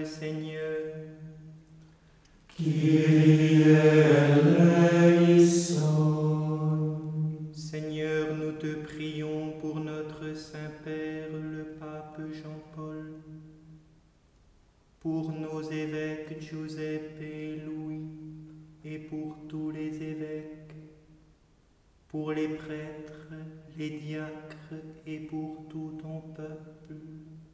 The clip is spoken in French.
Seigneur. Kyrie eleison. Seigneur, nous te prions pour notre Saint-Père, le pape Jean-Paul, pour nos évêques Giuseppe et Louis, et pour tous les évêques, pour les prêtres, les diacres et pour tout ton peuple,